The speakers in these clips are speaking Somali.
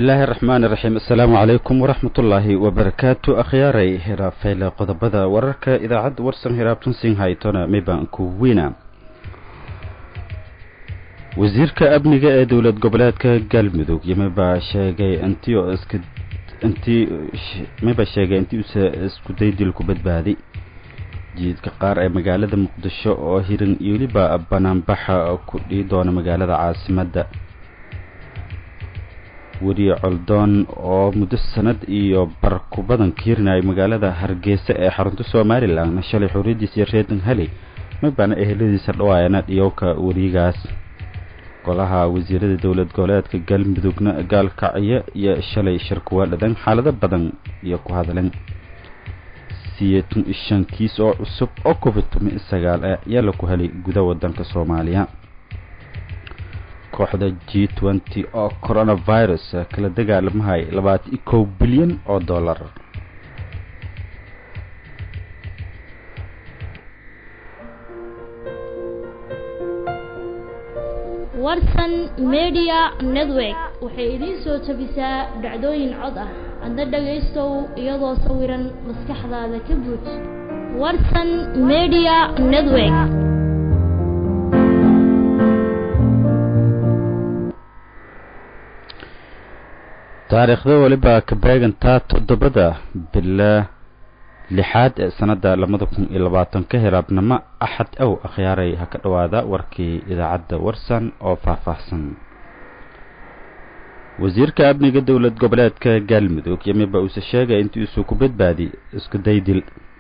الله الرحمن الرحيم السلام عليكم ورحمة الله وبركاته أخياري هرا فيلا قضبضا ورركا إذا عد ورسن هرا بتنسين هايتونا ميبان كوينا وزيرك أبنيغا دولة قبلاتك قلمدوك يميبا شاقي انتيو ميبا شاقي انتيو اسكو ديدلكو بدبادي جيدك قار اي مقالة مقدشو او هيرن يوليبا بانان بحا كودي دونا مقالة عاصمة weri coldoon oo muddo sanad iyo barku badan kiirnay magaalada Hargeysa ee xarunta Soomaaliland shalay xuridiisa reedan hali ma bana eheladiisa dhawaayana dhiyowka werigaas golaha wasiirada dawlad goboleedka galmudugna gaalkacyo iyo shalay shirkuwaladan xaalado badan iyo ku hadleen shan kiis oo cusub oo COVID-19 ayaa la ku helay gudaha wadanka Soomaaliya kooxda G20 oo coronavirus kala dagaalamahay 21 bilyan oo dollar warsan media network waxay idin soo tabisaa dhacdooyin cod ah anda dhageystow iyadoo sawiran maskaxdaada ka buux warsan media network taariikhda waliba ka beegantaa 7 bila lixaad sanada 2020 ka hiraabnama axad aw akhyaaray ha ka dhawaada warkii idaacadda warsan oo faahfaahsan wasiirka amniga dawlad goboleedka galmudug yamiba uu sheegay intii uu ku badbaadi isku daydil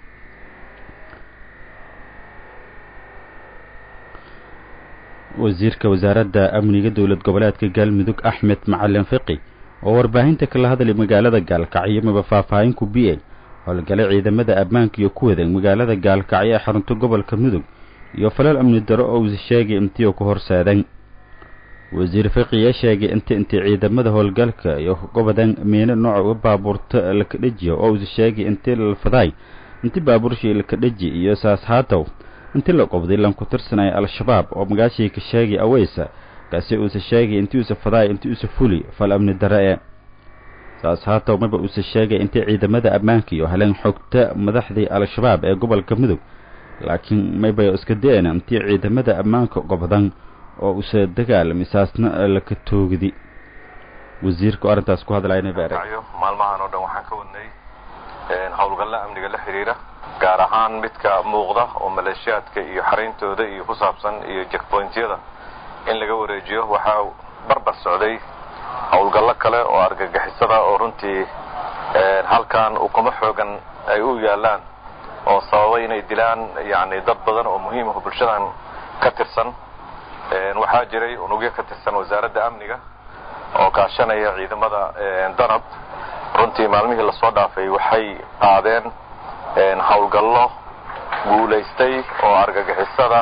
wasiirka wasaaradda amniga dawlad goboleedka galmudug Axmed Macalin Fiqi oo warbaahinta kala hadlay magaalada Gaalkacyo ma faahfaahin ku biyay howlgallada ciidamada ammaanka iyo kuwada magaalada Gaalkacyo xarunta gobolka Mudug iyo falal amni daro oo uu sheegay intii ku horseedan wasiir Fiqi sheegay intii ciidamada howlgalka iyo gobodan meena nooc baabuurta la ka dhajiyo oo uu sheegay intii la faday intii baabuurshii la ka dhaji iyo saas haatow intii la qobday lan ku tirsanay al-shabaab oo magaashii ka sheegay aweysa kaasi uu sheegay intii uu faday intii uu fuli fal amni daree saas haatow ma uu sheegay intii ciidamada ammaanka iyo halan xogta madaxdii al-shabaab ee gobolka Mudug laakiin ma bay iska deena intii ciidamada ammaanka gobodan oo uu soo dagaalamay saasna la ka toogdi wasiirku arintaas ku hadlayna baaray maalmahan oo dhan waxaan ka wadnay howlgallada amniga la xiriira gaar ahaan midka muuqda oo maleeshiyaadka iyo xareyntooda iyo ku saabsan iyo checkpointyada in laga wareejiyo waxa barbar socday howlgallo kale oo argagixisada oo runtii halkan uu kuma xoogan ay u yaalaan oo sababay inay dilaan yaani dad badan oo muhiim ah bulshadan ka tirsan waxa jiray unugyo ka tirsan wasaaradda amniga oo kaashanaya ciidamada danab runtii maalmihii la soo dhaafay waxay qaadeen howlgallo guuleystay oo argagixisada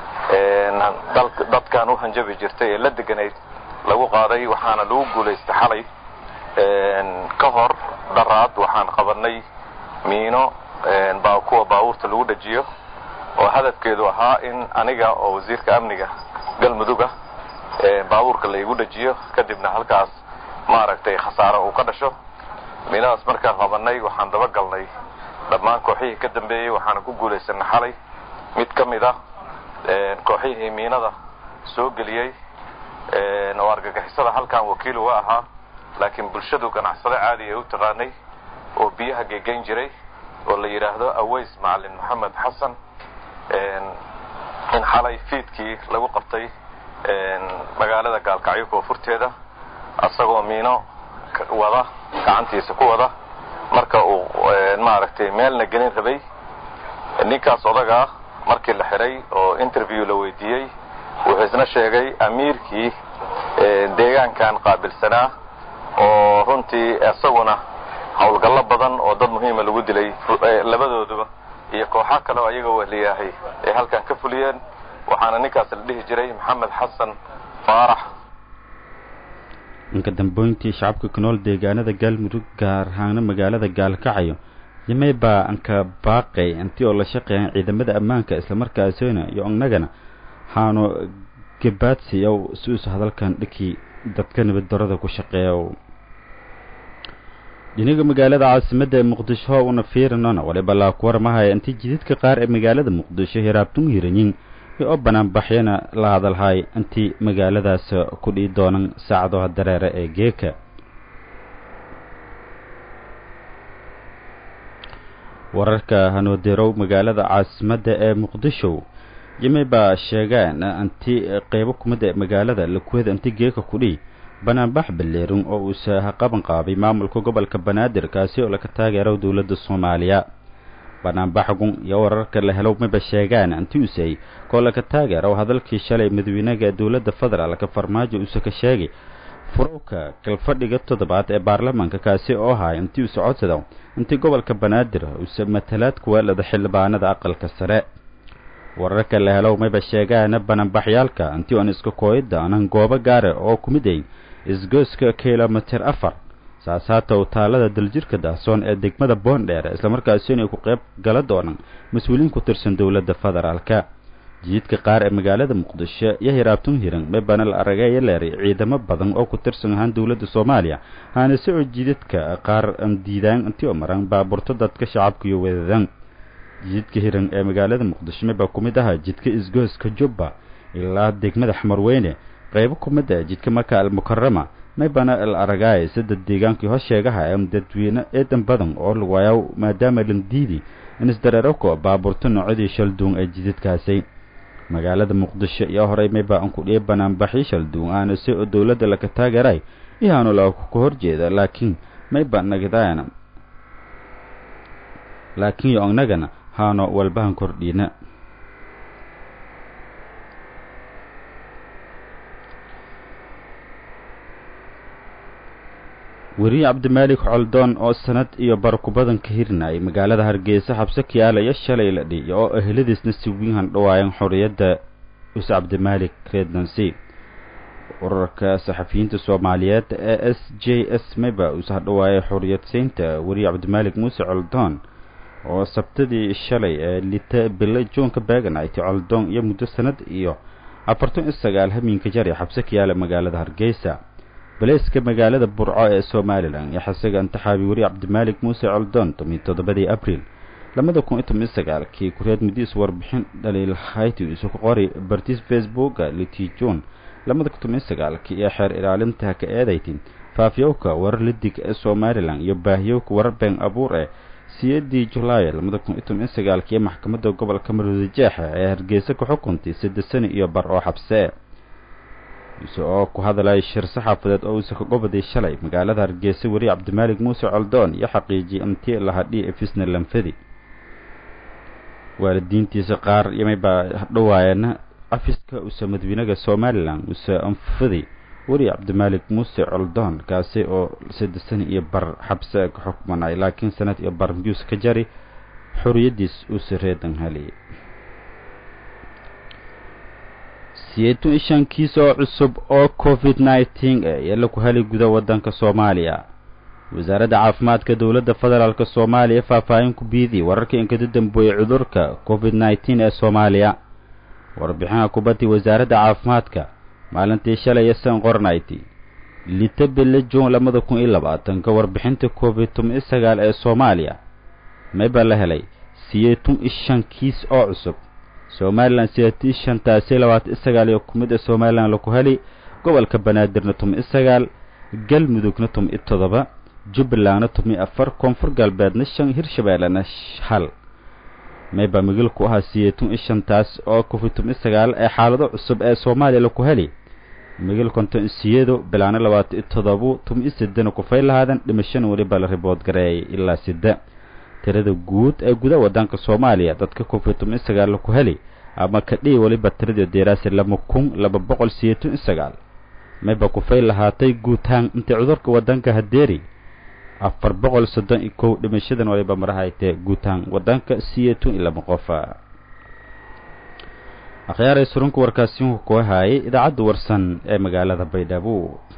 dadkan u hanjabi jirtay ee la deganayd lagu qaaday waxaana lagu guuleystay xalay ka hor daraad waxaan qabanay miino kuwa baabuurta lagu dhajiyo oo hadafkeedu ahaa in aniga oo wasiirka amniga galmuduga baabuurka la igu dhajiyo kadibna halkaas maaragtay khasaaro uu ka dhasho miinaas markaan qabanay waxaan daba galnay dhammaan kooxihii ka dambeeyay waxaan ku guuleysanay xalay mid ka mid ah kooxihii miinada soo geliyay oo argagixisada halkan wakiil uga ahaa laakiin bulshadu ganacsade caadi ay u taqaanay oo biyaha geegayn jiray oo la yiraahdo Aweys Macalin Maxamed Xasan in xalay fiidkii lagu qabtay magaalada Gaalkacyo koonfurteeda asagoo miino wada gacantiisa ku wada marka uu maaragtay meelna gelin rabay ninkaas odaga markii la xiray oo interview la weydiiyay wuxuu isna sheegay amiirkii deegaankan qaabilsanaa oo runtii asaguna howlgallo badan oo dad muhiim ah lagu dilay labadooduba iyo kooxo kale oo ayaga waliyahay ee halkan ka fuliyeen waxaana ninkaas la dhihi jiray Maxamed Xasan Faarax inka dambeyntii shacabka ku nool deegaanada Galmudug gaar ahaan magaalada Gaalkacyo yamayba anka baaqay intii oo la shaqeeyay ciidamada ammaanka isla markaasina iyo annagana haano gabaadsi oo suus hadalkan dhiki dadka nabad darada ku shaqeeyo dhinaca magaalada caasimadda ee muqdisho una fiirinona waliba la ku warmahay intii jidadka qaar ee magaalada muqdisho hiraabtun hiranyin oo banaanbaxyana la hadalhay intii magaaladaas ku dhii doonan saacadaha dareere ee geeka wararka hanodeerow magaalada caasimadda ee muqdisho yimaba sheegaan intii qaybo kumada magaalada la kuwada intii geeka ku dhii banaanbax baleerin oo uu qaban qaabay maamulka gobolka Banaadir kaasi oo la ka taageero dawladda Soomaaliya banaanbaxgun iyo wararka la helo ma sheegaan intii uu say ko la ka taageero hadalkii shalay madaxweynaha dawladda federaalka Farmaajo uu ka sheegay furowka kalfadhiga toddobaad ee baarlamaanka kaasi oo ahaa intii uu socodsado intii gobolka Banaadir uu matalaad ku weelada xildhibaanada aqalka sare wararka la helo ma sheegaan banaanbaxyaalka intii aan iska kooyadaan goobo gaar ah oo kumiday isgooska kilometer 4 saasaata oo taalada daljirka daasoon ee degmada Boondheer isla markaasina ku qayb gala doonaan mas'uuliin ku tirsan dawladda federaalka jidka qaar ee magaalada Muqdisho iyo hiraabtun hiran ma bana la aragay leeray ciidamo badan oo ku tirsan ahaan dawladda Soomaaliya haana soo jidadka qaar aan diidaan intii oo maran baaburta dadka shacabka iyo weedan jidka hiran ee magaalada Muqdisho ma kumid aha jidka isgooska Jubba ilaa degmada Xamarweyne qayb kumid ah jidka Maka al-Mukarrama ma bana la aragay saddex deegaankii hoos sheegaha ee dadweyne eedan badan oo lagu waayo maadaama landiidi in isdareero ko baaburta noocadii shalduun ee jidadkaasi magaalada Muqdisho iyo horay ma baan ku dhee banaanbaxyo shalduun aan si dawladda la ka taageeray iyaanu la ku horjeeda laakiin ma baan nagadaana laakiin oo nagana haano walbahan kordhina wari Cabdimalik Coldoon oo sanad iyo barku badan ka hirnay magaalada Hargeysa xabsi kiyaalaya shalay la dhigay oo eheladiisna si weyn dhawaayeen xorriyadda Cabdimalik Rednancy wararka saxafiyiinta Soomaaliyeed ee SJS maba u soo dhawaayay xorriyad siinta wari Cabdimalik Muuse Coldoon oo sabtidii shalay ee lita bilay joonka beeganayti Coldoon iyo muddo sanad iyo 49 habeenka jari xabsi kiyaala magaalada Hargeysa بليسك مقالة برعاء سوماليلاند يحسق أن تحابي وري عبدمالك موسى علدون 17 أبريل لما دكون إنتم نسقال كي كريات مديس وربحين دليل حياتي ويسوق قاري برتيس فيسبوك لتيجون لما دكتم نسقال كي يحر إلى علمتها كأيديتين فافيوكا ورلدك سوماليلاند يباهيوك وربين أبور سيدي جولاي لما دكون إنتم نسقال كي محكمة دو قبل كاميرو الجاحة هرجيسك حكمتي 6 سنة iyo bar oo xabse isoo ku hadalay shir saxaafadeed oo uu ka gobaday shalay magaalada Hargeysa wari Cabdimalik Muuse Coldoon iyo xaqiijiyay intii la hadhii ifisna lanfadi waalidiintiisa qaar yimay ba dhawaayeen afiska uu madaxweynaha Soomaaliland uu anfadi wari Cabdimalik Muuse Coldoon kaasi oo 6 sano iyo bar xabse ku xukmanay laakiin sanad iyo bar miyus ka jari xorriyadiis uu sareedan halay siyeetu ishan kiiso cusub oo COVID-19 ee la ku helay gudaha wadanka Soomaaliya wasaaradda caafimaadka dawladda federaalka Soomaaliya faahfaahin ku biidi wararka in ka dambeeyay cudurka COVID-19 ee Soomaaliya warbixinaha kubaddi wasaaradda caafimaadka maalintii shalay san qornayti litabel joon 2020 ka warbixinta COVID-19 ee Soomaaliya ma baa la helay siyeetu ishan kiis oo cusub Soomaaliland siyaati shantaasi 29 kumida Soomaaliland la ku heli gobolka Banaadirna 19 galmudugna 17 Jubbalandna 14 koonfur galbeedna 5 Hirshabeellana 1 mayba migil ku aha siyaatun shantaas oo COVID-19 ee xaalado cusub ee Soomaaliya la ku heli migil konton siyeedo bilaana 27 18 ku faylahadan dhimashan waliba la report gareeyay ilaa 6 tirada guud ee gudaha wadanka Soomaaliya dadka COVID-19 la ku heli ama ka dhig waliba tirada deeraas 2269 mayba ku faylahaatay guutaan inta cudurka wadanka hadeeri 431 dhimashadan waliba marahaytay guutaan wadanka siyeetun ila qofa akhyaarey surunku warkaasi ku hayay idaacadda warsan ee magaalada Baydhabo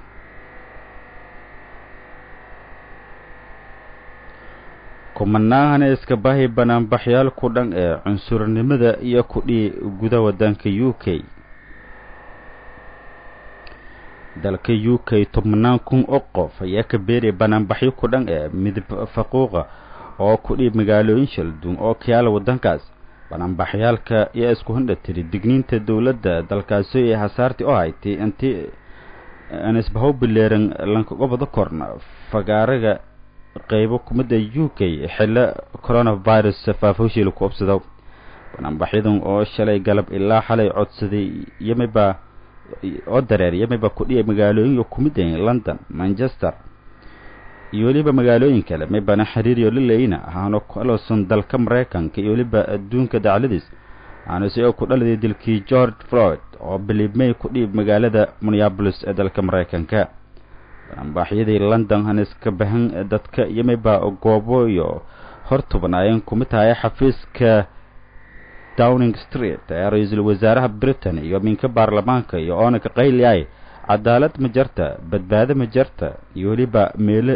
kumanaan iska baahi banaan baxyaal ku dhan ee cunsurnimada iyo ku dhii gudaha wadanka UK dalka UK 10,000 oo qof ayaa ka beeray banaanbaxyo ku dhan ee midab faquuqa oo ku dhib magaalooyin shaldun oo kiyaala wadankaas banaanbaxyaalka iyo isku handhatiri digniinta dawladda dalkaasi ee hasaartii oo haytay intii anisbahow bileeran lanka gobada korna fagaaraga qaybo kumada UK xilla coronavirus faafooshii ku obsado banaanbaxyadan oo shalay galab ilaa xalay codsaday yamiba oo dareer yamiba ku dhiyay magaalooyin ku mid ah London Manchester iyo waliba magaalooyin kale maybana xiriiriyo leeyna ahaano kaloosan dalka Mareykanka iyo waliba adduunka dacladiis aanu si ku dhaladay dilkii George Floyd oo bilibmay ku dhib magaalada Minneapolis ee dalka Mareykanka banaanbaxyadii London hanis ka bahan dadka yamiba goobo iyo hortubanaayeen ku mid tahay xafiiska Downing Street ee ra'iisul wasaaraha Britain iyo minka baarlamaanka iyo oona ka qayliyay cadaalad ma jirta badbaado ma jirta iyo waliba meel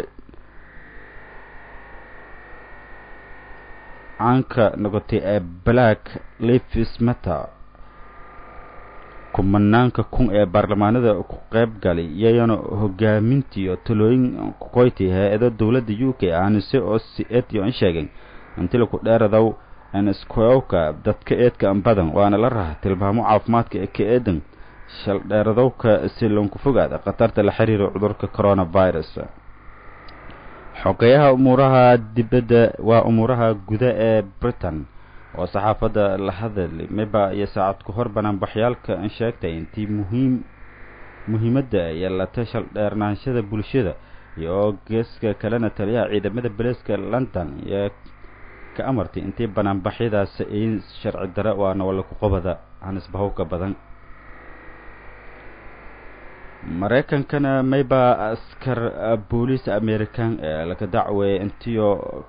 aanka noqotay ee Black Lives Matter kumanaanka kun ee baarlamaanada ku qayb galay iyana hogaamintii iyo talooyin ku qoytay hay'adda dawladda UK aanise oo si eeyo in sheegay intii ku dheeradow aan iskooyowka dadka eedka badan waana la raaxay tilmaamo caafimaadka ee ka eedan shal dheeradowka si loo fogaado khatarta la xiriira cudurka coronavirus xogeyaha umuraha dibadda waa umuraha gudaha ee Britain oo saxaafadda la hadlay miba iyo saacad ku hor banaanbaxyaalka in sheegtay intii muhiimadda ay la tashal dheernaanshada bulshada iyo geeska kalena taliyaha ciidamada booliska London iyo ka amartay intii banaanbaxyadaas ay sharci dara waana wala ku qabada hanisbahowka badan Mareykankana mayba askar booliis American ee la ka dacway intiyo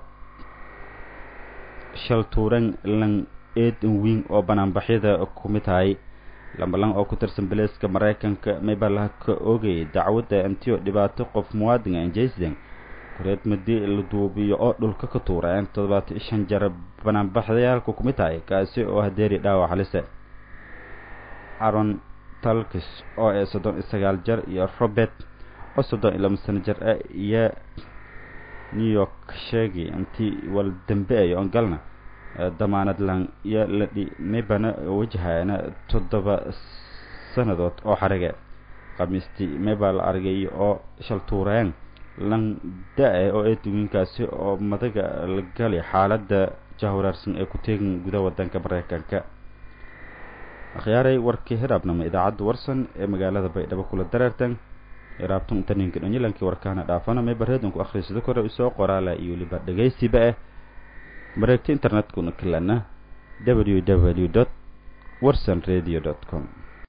shal tuuran lan eedan weyn oo banaanbaxyada ku mid tahay lambalan oo ku tirsan booliska Mareykanka mayba la ka oogay dacwadda intiyo dhibaato qof muwaadin ah jeesden kureed madii la duubiyo oo dhulka ka tuureen 75 jar banaanbaxyaalku ku mid tahay kaasi oo hadeeri dhaawac halis Aaron Talkis oo 39 jar iyo Robert oo 32 sano jar iyo New York sheegay intii wal dambeeyo on galna damaanad lan iyo la dhimibana wajahayna 7 sanadood oo xariga qamiistii mebal argay oo shal tuureen lan daa oo eedinkaasi oo madaga la galay xaaladda jahwararsan ee ku teegin gudaha wadanka Mareykanka akhyaaray warkii hiraabnama idaacadda warsan ee magaalada Baydhabo kula dareertan iraabtu intaninka dhanilankii warkaana dhaafana may bareedan ku akhriisado kore soo qoraala iyo liba dhageysiba mareegta internetka kuna kalana www.warsanradio.com